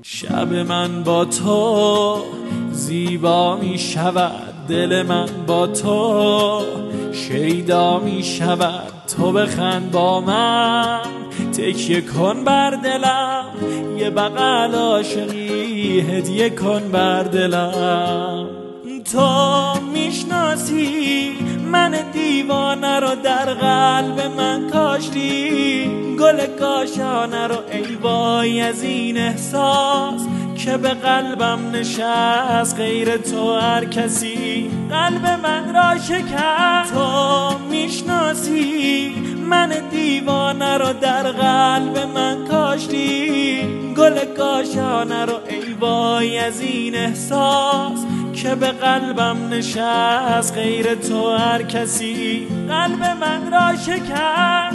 شب من با تو زیبا می شود، دل من با تو شیدا می شود. تو بخند با من، تکیه کن بر دلم، یه بغل عاشقی هدیه کن بر دلم. تو میشناسی من دیوانه رو، در قلب من کاشتی گل کاشانه رو. ای وای از این احساس که به قلبم نشست، غیر تو هر کسی قلب من را شکست. تو میشناسی من دیوانه رو، در قلب من کاشتی گل کاشانه رو. ای وای از این احساس که به قلبم نشست، غیر تو هر کسی قلب من را شکست.